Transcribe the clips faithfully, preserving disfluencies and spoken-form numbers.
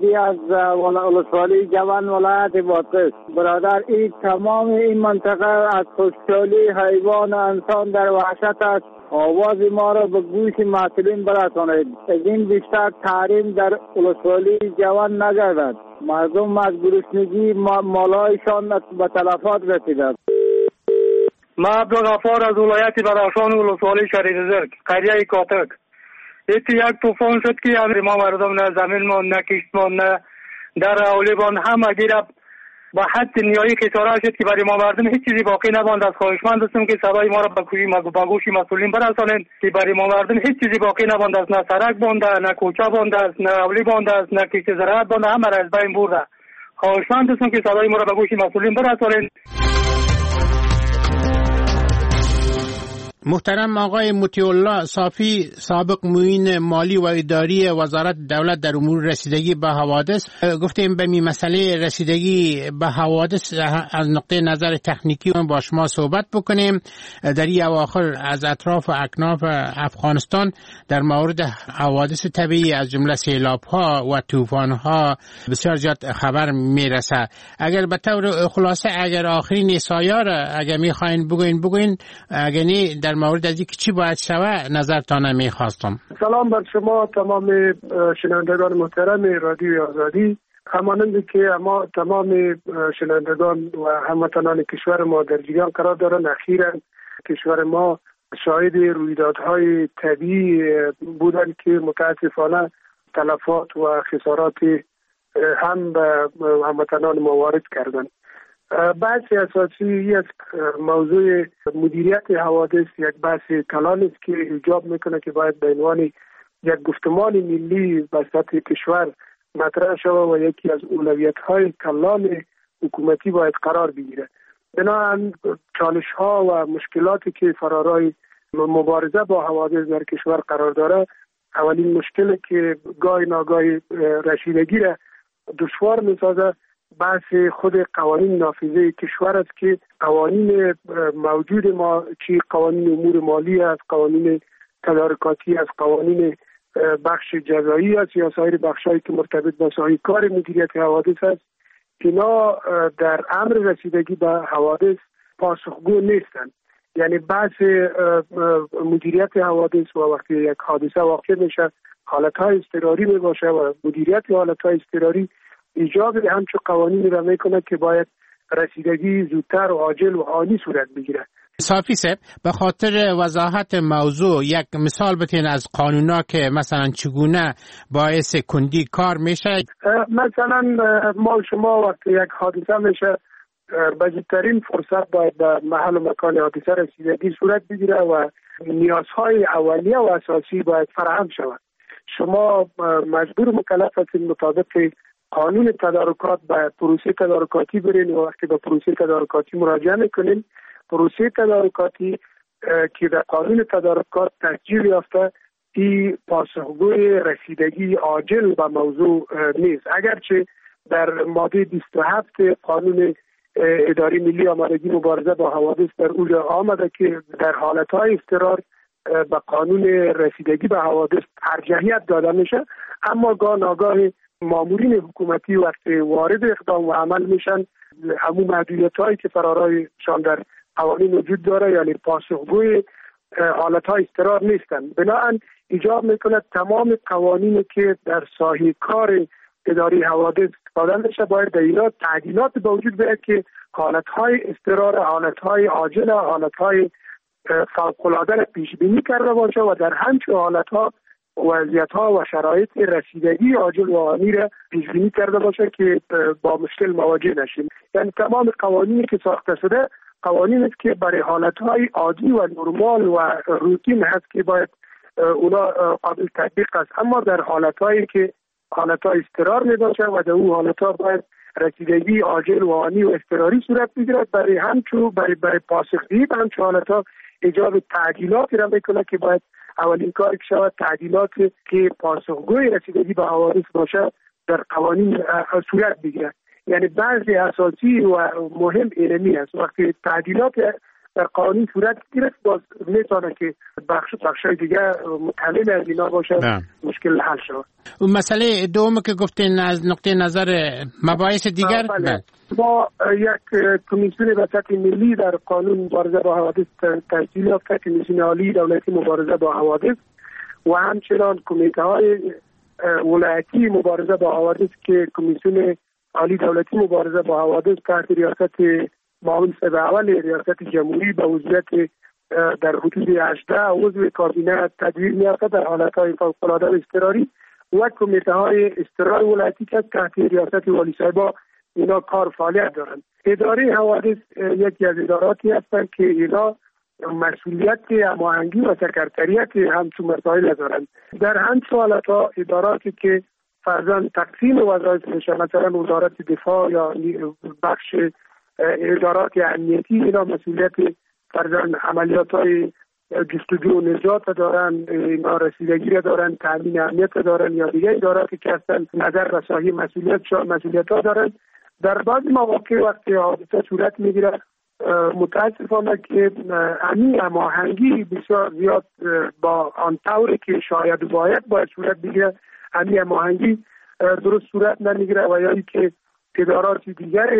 رسیدگی از ولسوالی جوان ولایت بادغیس. برادر، این تمام این منطقه از خشکسالی حیوان و انسان در وحشت است. آواز ما را به گوش مسئولین برسانید. از این بیشتر تحریم در ولسوالی جوان نگردد. مردم از گرسنگی مالایشان به تلفات رسیده. ما عبدالغفار از ولایت بدخشان ولسوالی شریف زرگ، قریه کاتک. ایتی یک طوفان شد که ما مردم نه زمین ما نه کشت ما نه در اولیبان همه گیره با حد نیایی خساره شد که برای ما مردم هیچ چیزی باقی نماند. از خواهشمند هستم که صدای ما را به گوش مسئولین برسانند که برای ما مردم هیچ چیزی باقی نماند است. نه سرک بانده، نه کوچه بانده است، نه اولی بانده است، نه کشت زراعت بانده، همه را از بین برده. خواهشمند هستم که صدای ما را به گوش مسئولین برسانند. محترم آقای مطیع الله صافی، سابق معین مالی و اداری وزارت دولت در امور رسیدگی به حوادث، گفتیم به می مسئله رسیدگی به حوادث از نقطه نظر تکنیکی با شما صحبت بکنیم. در این اواخر از اطراف و اکناف افغانستان در مورد حوادث طبیعی از جمله سیلاب ها و طوفان ها بسیار زیاد خبر میرسه. اگر به طور خلاصه اگر آخرین سایار اگر میخواین بگوین بگوین، اگر نی در مورد از اینکه چی باید شوه نظرتان میخواستم. سلام بر شما تمام شنوندگان محترم رادیو آزادی. همانند که اما تمام شنوندگان و هموطنان کشور ما در جریان قرار دارند، اخیراً کشور ما شاهد رویدادهای طبیعی بودند که متاسفانه تلفات و خسارات هم به هموطنان ما وارد کردند. بحث اساسی از موضوع مدیریت حوادث یک بحث کلان است که ایجاب میکنه که باید به عنوان یک گفتمان ملی به سطح کشور مطرح شود و یکی از اولویت‌های کلان حکومتی باید قرار بگیره. بنابراین چالش‌ها و مشکلاتی که فرارای مبارزه با حوادث در کشور قرار داره، اولین مشکل که گاهی ناگاهی رسیدگی را دشوار می‌سازه بحث خود قوانین نافذه کشور است که قوانین موجود ما، چی قوانین امور مالی است، قوانین تدارکاتی است، قوانین بخش جزایی است یا سایر بخشایی که مرتبط با سایر کار مدیریت حوادث است، اینا در امر رسیدگی به حوادث پاسخگو نیستند. یعنی بحث مدیریت حوادث و وقتی یک حادثه واقع میشه حالتهای اضطراری می باشه و مدیریت حالتهای اضطراری ایجاب همچون قوانین را میکنه که باید رسیدگی زودتر و عاجل و آنی صورت بگیره. صافی صاحب، به خاطر وضاحت موضوع یک مثال بتین از قانونا که مثلا چگونه باعث کندی کار میشه؟ مثلا ما شما وقتی یک حادثه میشه بزرگترین فرصت باید به محل و مکان حادثه رسیدگی صورت بگیره و نیازهای اولیه و اساسی باید فراهم شود. شما مجبور مکلف هستید مطابق قانون تدارکات به پروسه تدارکاتی برین و وقتی به پروسه تدارکاتی مراجعه میکنین، پروسه تدارکاتی که در قانون تدارکات تسجیل یافته این پاسخگوی رسیدگی عاجل به موضوع نیست. اگرچه در ماده بیست و هفت قانون اداره ملی آمادگی مبارزه با حوادث در اونجا آمده که در حالتهای اضطرار به قانون رسیدگی به حوادث ارجحیت داده میشه، اما گاه ناگاه مامورین حکومتی وقتی وارد اقدام و عمل میشن همون محدودیت‌هایی که فرارایشان در قوانین وجود داره یعنی پاسخگوی حالت‌های اضطرار نیستن. بنابراین ایجاب میکنه تمام قوانینی که در ساحه کار اداره حوادث داده میشه باید در اینا تعدیلات به وجود بیاید که حالت‌های اضطرار، حالت‌های عاجل، حالت‌های فوق‌العاده را پیش بینی کرده باشه و در همچون حالت‌ها وضعیت‌ها و شرایط رسیدگی عاجل و آنی را پیش بینی کرده باشه که با مشکل مواجه نشیم. یعنی تمام قوانینی که ساخته شده قوانین است که برای حالت‌های عادی و نرمال و روتین هست که باید اونا قابل تطبیق است، اما در حالت‌هایی که حالت‌های اضطرار می‌باشه و در اون حالت‌ها باید رسیدگی عاجل و آنی و اضطراری صورت بگیرد، برای همچون برای برای پاسخگویی به همچون حالت‌ها ایجاب تعدیلاتی را میکنه که باید اولین کار که شود تعدیلات که پاسخگوی رسیدگی به حوادث باشه در قوانین صورت بگیرد. یعنی بعضی اساسی و مهم اینمی است. وقتی تعدیلات در قانون صورت گرفت، باز میتونه که بخش بخشای دیگه متعلق از اینا باشه نه. مشکل حل شود. اون مسئله دوم که گفتین از نقطه نظر مباحث دیگر بله. ما یک کمیسیون وسط ملی در قانون مبارزه با حوادث تشکیل یافته، کمیسیون عالی دولتی مبارزه با حوادث و همچنان کمیته های ولایتی مبارزه با حوادث که کمیسیون عالی دولتی مبارزه با حوادث تحت ریاست معاون صدر اول ریاست جمهوری به عضویت در حدود هجده عضو کابینه تدوین می‌یافته در حالت‌های فوق‌العاده و اضطراری و کمیته های اضطراری ولایتی که تحت ریاست والی صاحبا اینا کار فعالیت دارند. اداره حوادث یکی از اداراتی هستند که اینا مسئولیت هماهنگی و سکرتریت همچون مسائل دارند. در همچون حالت‌ها اداراتی که فرضاً تقسیم وظایف میشه، مثلا وزارت دفاع یا بخش ادارات امنیتی، اینا مسئولیت فرضاً عملیات‌های جستجو و نجات دارن، اینا رسیدگی دارن، تامین امنیت دارن، یا دیگه اداراتی که هستن نظر رسانی مسئولیت مسئولیت ها دارن. در بعض مواقع وقتی حادثه صورت میگیره متاسفانه که همین هماهنگی بسیار زیاد با آن طوری که شاید باید باید صورت بگیره، همین هماهنگی درست صورت نمیگیره و یا که ادارات دیگر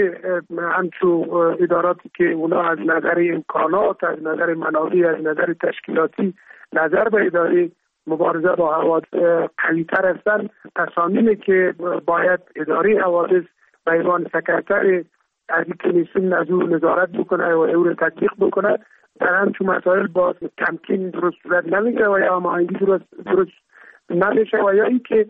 همچون اداراتی که اونا از نظر امکانات، از نظر منابع، از نظر تشکیلاتی نظر به اداره مبارزه با حوادث قوی‌تر هستند، تصامیمی که باید اداره حوادث به عنوان سکرتر از این کمیسیون از او نظارت بکنه و او رو تطبیق بکنه، در همچون مسائل باز تمکین درست صورت نمیگیره و یا هماهنگی درست درست نمیشه و یا این که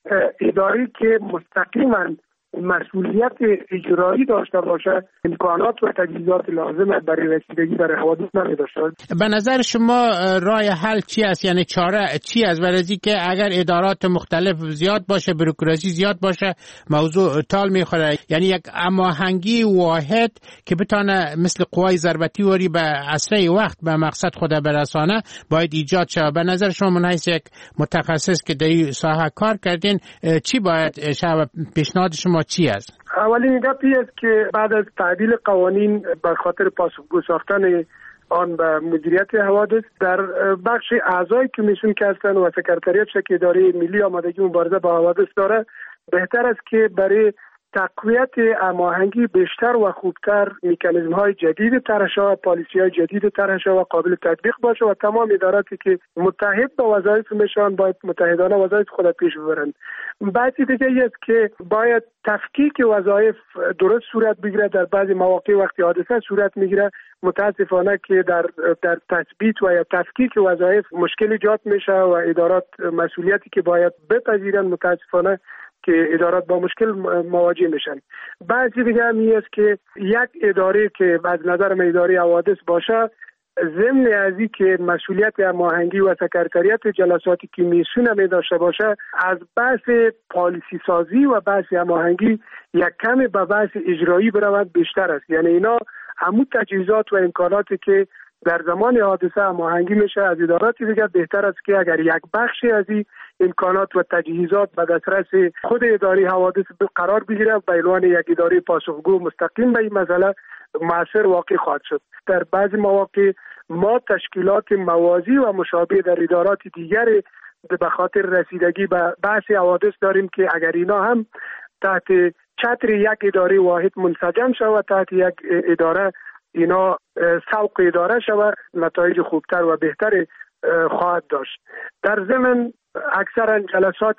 اداره که مستقیما مسئولیت اجرایی داشته باشه امکانات و تجهیزات لازم برای رسیدگی برای حوادث نداشته. به نظر شما راه حل چی است؟ یعنی چاره چی است برای اینکه اگر ادارات مختلف زیاد باشه، بروکراسی زیاد باشه، موضوع تال میخوره، یعنی یک هماهنگی واحد که بتونه مثل قوای ضربتی وری به اسرع وقت به مقصد خود برسانه باید ایجاد شود. به نظر شما من حیث یک متخصص که در این ساحه کار کردین چی باید شود؟ پیشنهاد شما چی است؟ اولین گپی است که بعد از تعدیل قوانین به خاطر پاسخگو ساختن آن به مدیریت حوادث در بخش اعضای کمیسیون که هستند و سکرتریات که اداره ملی آمادگی مبارزه با حوادث داره، بهتر است که برای تقویت هماهنگی بیشتر و خوبتر مکانیزم های جدید طرح شود، پالیسی های جدید طرح شود و قابل تطبیق باشه و تمام اداراتی که متحد به وظایف میشن باید متحدانه وظایف خود پیش ببرند. بعضی دیگه است که باید تفکیک وظایف درست صورت بگیره. در بعضی مواقع وقتی حادثه صورت میگیره متاسفانه که در در تثبیت و یا تفکیک وظایف مشکل ایجاد میشه و ادارات مسئولیتی که باید بپذیرن متاسفانه که ادارات با مشکل مواجه میشن. بعضی دیگه همی است که یک اداره که از نظر من اداره حوادث باشه، ضمن از این که مسئولیت هماهنگی و سکرتریات جلساتی که میسونه می داشته باشه، از بحث پالیسی سازی و بحث هماهنگی یک کمی به بحث اجرایی برود بیشتر است. یعنی اینا همون تجهیزات و امکاناتی که در زمان حادثه هماهنگی میشه از ادارات دیگه، بهتر است که اگر یک بخشی از این امکانات و تجهیزات به دسترس خود اداره حوادث قرار بگیره، به عنوان یک اداره پاسخگو مستقیم به این مسئله مؤثر واقع خواهد شد. در بعضی مواقع ما تشکیلات موازی و مشابه در ادارات دیگر به خاطر رسیدگی به بحث حوادث داریم که اگر اینا هم تحت چتر یک اداره واحد منسجم شود، تحت یک اداره اینا سوق اداره شود، نتایج خوبتر و بهتر خواهد داشت. در ضمن اکثرا جلسات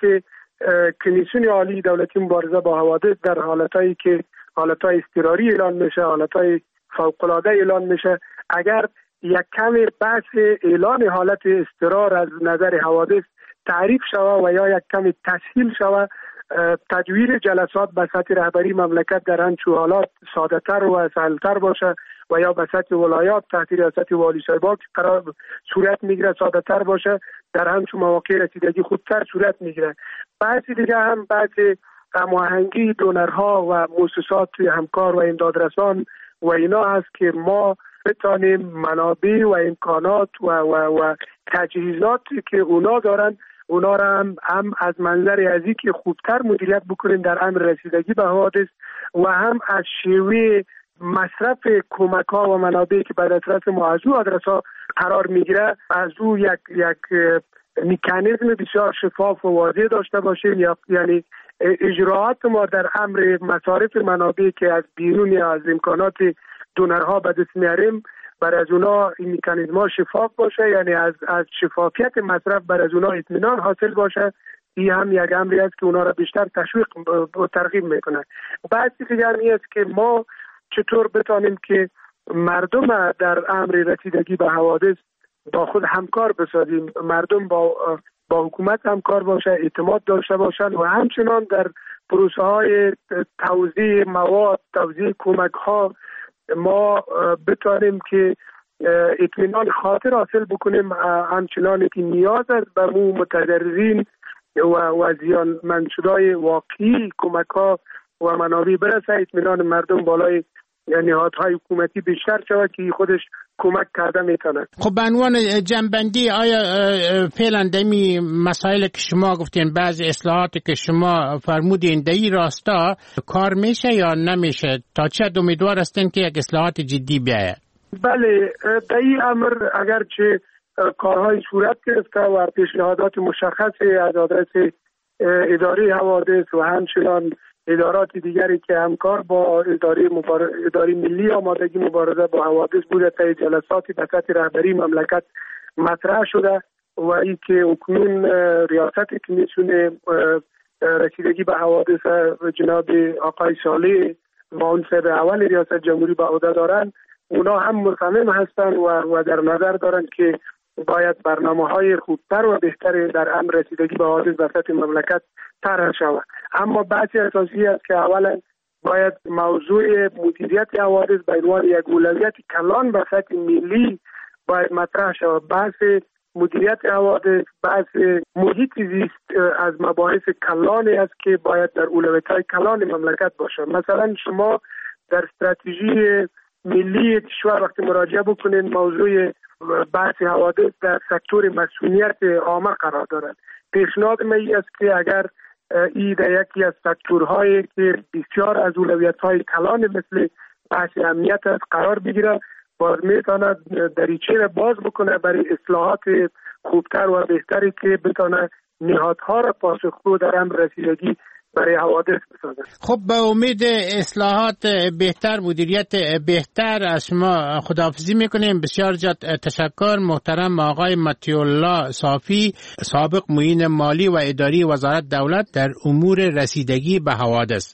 کمیسیون عالی دولتی مبارزه با حوادث در حالتایی که حالتهای اضطراری اعلان میشه، حالتهای فوق‌العاده اعلان میشه، اگر یک کم بحث اعلان حالت اضطرار از نظر حوادث تعریف شود و یا یک کم تسهیل شود، تجویر جلسات به سطح رهبری مملکت در همچون حالات ساده تر و سهل‌تر باشه و یا به سطح ولایات تحت ریاست والی صاحبا که قرار صورت میگیره ساده تر باشه، در همچون مواقع رسیدگی خودتر صورت میگیره. بعضی دیگه هم بعض هماهنگی دونرها و مؤسسات همکار و امدادرسان و اینا هست که ما بتانیم منابع و امکانات و و و تجهیزاتی که اونا دارن اونا را هم, هم از منظر ازی که خوبتر مدیریت بکنیم در امر رسیدگی به حوادث و هم از شیوه مصرف کمک ها و منابعی که به دسترس ما از او آدرس ها قرار میگیره از او یک یک مکانیزم بسیار شفاف و واضح داشته باشیم، یا یعنی اجراعات ما در امر مصارف منابعی که از بیرون یا از امکانات دونرها به دست میاریم برای از اونا این مکانیزم ها شفاف باشه، یعنی از از شفافیت مصرف برای از اونا اطمینان حاصل باشه. این هم یک امری است که اونا را بیشتر تشویق و ترغیب میکنه. بعضی دیگر است که ما چطور بتانیم که مردم در امر رسیدگی به حوادث با خود همکار بسازیم، مردم با با حکومت همکار باشه، اعتماد داشته باشند و همچنان در پروسه های توزیع مواد، توزیع کمک ها ما بتانیم که اطمینان خاطر حاصل بکنیم، همچنان که نیاز است به مو متضررین و و زیانمندشده‌های واقعی کمک ها و منابع برسه، اطمینان مردم بالای نهادهای حکومتی بیشتر شود که خودش کمک کرده میتونه. خب به عنوان جنبندی، آیا فعلا دمی مسائل که شما گفتین، بعضی اصلاحاتی که شما فرمودین در این راستا کار میشه یا نمیشه؟ تا چه امیدوار هستین که یک اصلاحات جدی بیاید؟ بله، در این امر اگرچه کارهای صورت گرفته و پیشنهادات مشخصی از آدرس اداره حوادث و همچنان ادارات دیگری که همکار با اداره مبار... اداره ملی آمادگی مبارزه با حوادث بوده تا جلساتی به سطح رهبری مملکت مطرح شده و این که اکنون ریاست کمیسیون رسیدگی به حوادث جناب آقای صالح معاون اول ریاست جمهوری به عهده دارن، اونا هم مصمم هستند و, و در نظر دارند که باید برنامه‌های خوبتر و بهتر در امر رسیدگی به حوادث در سطح مملکت طرح شود. اما بحث اساسی است که اولا باید موضوع مدیریت حوادث به عنوان یک اولویت کلان به سطح ملی باید مطرح شود. بحث مدیریت حوادث، بحث محیط زیست از مباحث کلانی است که باید در اولویت‌های کلان مملکت باشه. مثلا شما در استراتژی ملی کشور وقتی مراجعه بکنید موضوع بحث حوادث در سکتور مسئولیت عامه قرار دارد. پیشنهاد من است که اگر این در یکی از سکتورهایی که بسیار از اولویت‌های کلان مثل بحث امنیت است قرار بگیره، باز میتونه دریچه را باز بکنه برای اصلاحات خوبتر و بهتری که بتونه نهادها را پاسخگو در امر رسیدگی برای حوادث بسازه. خب به امید اصلاحات بهتر، مدیریت بهتر از شما خداحافظی میکنیم. بسیار جد تشکر محترم آقای مطیع الله صافی، سابق معین مالی و اداری وزارت دولت در امور رسیدگی به حوادث.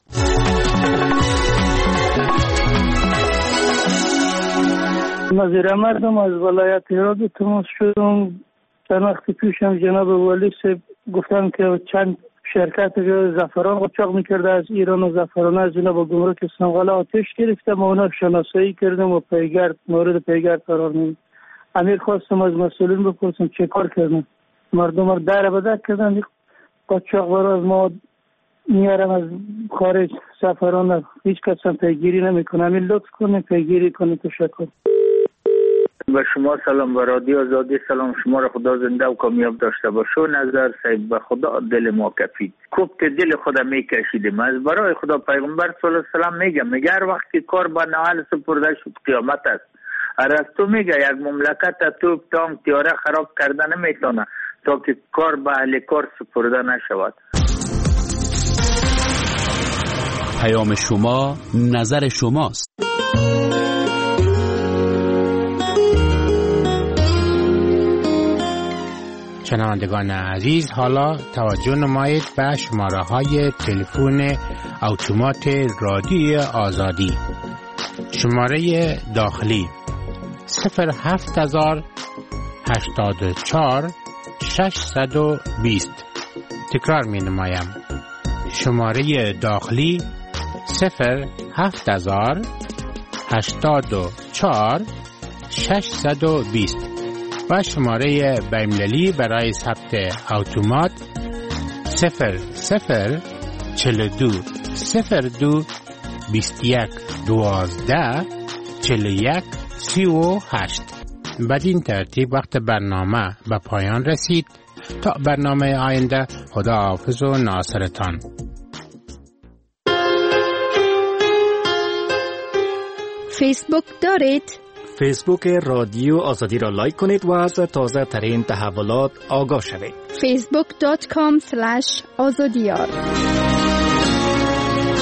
نظیر مردم از ولایت هرات تماس شدم. چند وقت پیشم جناب ولی صاحب گفتن که چند شرکت زعفران قاچاق میکرده از ایران و زعفران از اینا با گمرک سنغال آتش گرفته. ما اونا شناسایی کردیم و پیگرد مورد پیگرد قرار میدیم. امیر خواستم از مسئولین بپرسم چه کار کردن؟ مردم رو در بدر کردن، قاچاق برای ما میارم از خارج زعفران، هیچ کس هم پیگیری نمیکنه. امیر لطف کنه پیگیری کنه. تشکر. به شما سلام، به رادیو آزادی سلام. شما را خدا زنده و کامیاب داشته باشه. نظر صاحب به خدا دل ما کفید، کوبت دل خدا میکشیدیم. از برای خدا پیغمبر صلی الله علیه و سلام میگه میگه هر وقت که کار به نحل سپرده شد قیامت است. ارسطو میگه یک مملکت توپ تانک تیاره خراب کرده نمیتونه تا که کار به اهل کار سپرده نشود. پیام شما نظر شماست. شنوندگان عزیز، حالا توجه نمایید به شماره های تلفن اتومات رادیو آزادی. شماره داخلی صفر هفت هزار هشتاد و چهار ششصد و بیست. تکرار می نمایم. شماره داخلی صفر هفت هزار هشتاد و چهار ششصد و بیست و شماره بین‌المللی برای ثبت اتومات صفر صفر چهل و دو صفر دو بیست و یک دوازده چهل و یک سی و هشت. بدین ترتیب وقت برنامه به پایان رسید. تا برنامه آینده، خدا حافظ و ناصرتان. فیسبوک دارید؟ فیسبوک رادیو آزادی را لایک کنید و از تازه ترین تحولات آگاه شوید. فیسبوک دات کام اسلش آزادیار